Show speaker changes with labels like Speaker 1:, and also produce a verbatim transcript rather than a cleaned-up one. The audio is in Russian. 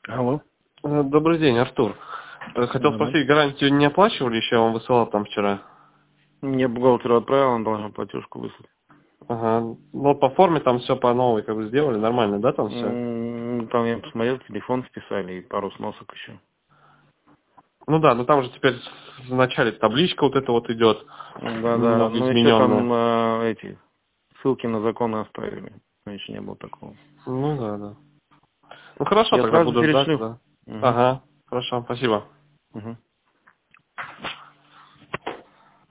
Speaker 1: Алло.
Speaker 2: Э, Добрый день, Артур. Э, Хотел
Speaker 1: Ага.
Speaker 2: спросить, гарантию не оплачивали еще? Я вам высылал там вчера.
Speaker 1: Мне бухгалтеру отправил, он должен платежку выслать.
Speaker 2: Ага. Ну, по форме там все по новой как бы сделали, нормально, да, там все?
Speaker 1: М, Там я посмотрел, телефон списали и пару сносок еще.
Speaker 2: Ну да, но там же теперь в начале табличка вот эта вот идет,
Speaker 1: Да-да,
Speaker 2: немного
Speaker 1: ну еще там
Speaker 2: измененная.
Speaker 1: э, эти ссылки на законы оставили. Раньше не было такого.
Speaker 2: Ну да, да. Ну хорошо,
Speaker 1: Я
Speaker 2: тогда
Speaker 1: сразу
Speaker 2: буду ждать,
Speaker 1: перешлю.
Speaker 2: да.
Speaker 1: Угу.
Speaker 2: Ага, хорошо, спасибо.
Speaker 1: Угу.